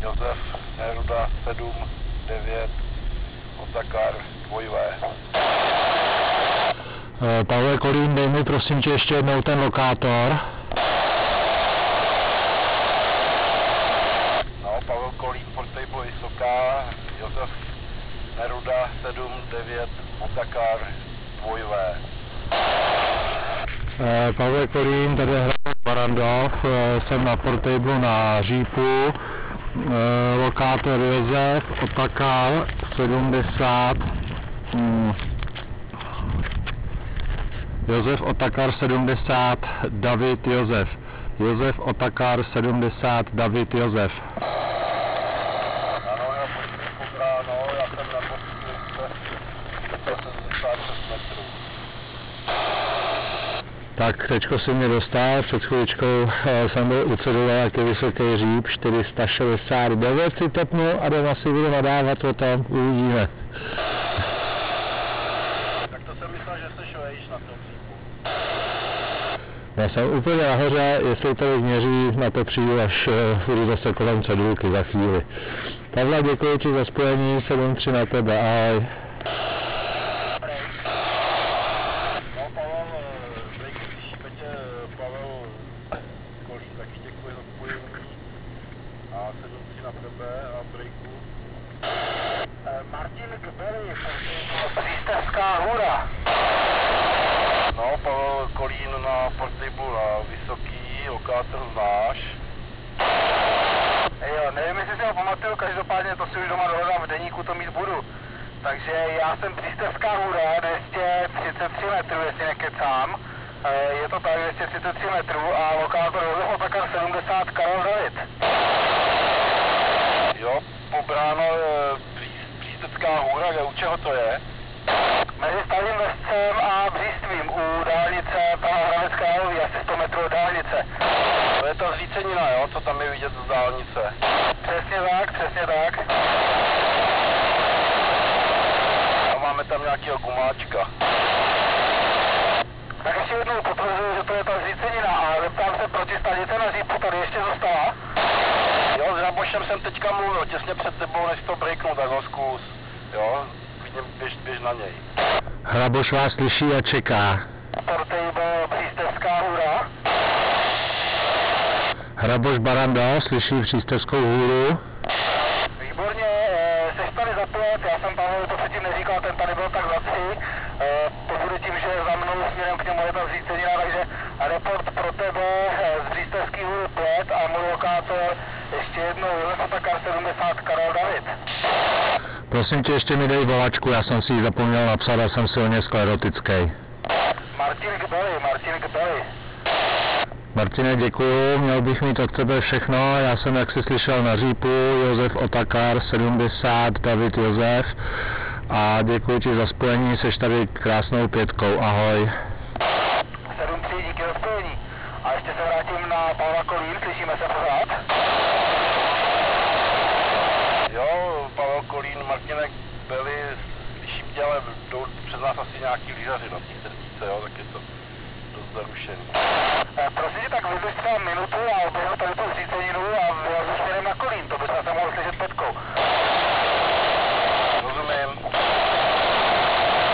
Josef, Neruda 7, 9, Otakar 2V. Pavle Kolín, dej mi prosím tě ještě jednou ten lokátor. No, Pavel Kolín, Portable Vysoká, Josef, Neruda 7, 9, Otakar 2V. Pavle Kolín, tady hraje Barandov, jsem na Portable na Řípu, lokátor Josef, Otakar 70, Josef Otakar 70, David Josef. Josef Otakar 70, David Josef. Ano, já pojďme ráno, já jsem na posledce 176 metrů. Tak teďko si mě dostal, před chvíličkou jsem byl u cedule, jak je vysoký Říp, 469 si tepnu a doma si budu nadávat o tom, uvidíme. Tak to jsem myslel, že jsi vejš na tom Řípu. Já jsem úplně nahoře, jestli to měří, na to přijdu, až budu zase kolem cedulky za chvíli. Pavle, děkuji ti za spojení, 7-3 na tebe, ahoj. No Pavel, Brejky slyšíme tě, Pavel Kolín, taky děkuji za spojení. A 7-3 na tebe a Brejku. Martin Kbely, Přístavská hůra. No, Pavel Kolín na Portable na Vysoký, lokátor znáš. Jo, nevím, jestli si ho pamatuju, každopádně to si už doma dohledám, v deníku to mít budu. Takže já jsem Přístavská hůra, 233 metrů, jestli nekecám. Je to tak, 233 metrů a lokátor Josef Otakar 70, Karel David. Jo, pobráno Přístecká hůra, kde u čeho to je? Mezi Starým Vescem a Břístvím u dálnice pana Hradec Králový, asi 100 metrů od dálnice. To je ta zřícenina, jo, co tam je vidět z dálnice. Přesně tak, přesně tak. A máme tam nějakého gumáčka. Tak ještě jednou potvrzuju, že to je ta zřícenina a zeptám se, proti stanice na Řípu tady ještě zůstala? Jo, s Rabošem jsem teďka mluvil, těsně před tebou, než to breaknu, tak ho zkus. Jo, běž na něj. Hraboš vás slyší a čeká. Portable Přístavská hůra. Hraboš Barandov slyší Přístavskou hůru. Výborně, seš tady zapojit, já jsem Pavel to předtím neříkal, ten tady byl tak za 3. To bude tím, že za mnou směrem k němu je ta zřícenina, takže report pro tebe z Přístavský hůry 5 a můj lokátor ještě jednou Josef Otakar 70, Karel David. Prosím tě, ještě mi dej volačku, já jsem si ji zapomněl napsat a jsem silně sklerotický. Martin Kbely. Martine, děkuju, měl bych mít od tebe všechno, já jsem, jak jsi slyšel, na Řípu, Josef Otakar 70, David Josef a děkuji ti za spojení, seš tady krásnou 5, ahoj. 7-3, díky za spojení. A ještě se vrátím na Pavla Kolín, slyšíme se pořád? Jo, Pavel Kolín, Martinek Kbely, slyším tě, ale jdou před nás asi nějaký lyžaři na té sedmice, jo, tak je to dost zarušený. Prosím tě, tak vydrž třeba minutu a oběhnu tady tu zříceninu a vylezu směrem na Kolín, to bychom se mohli slyšet Petkou.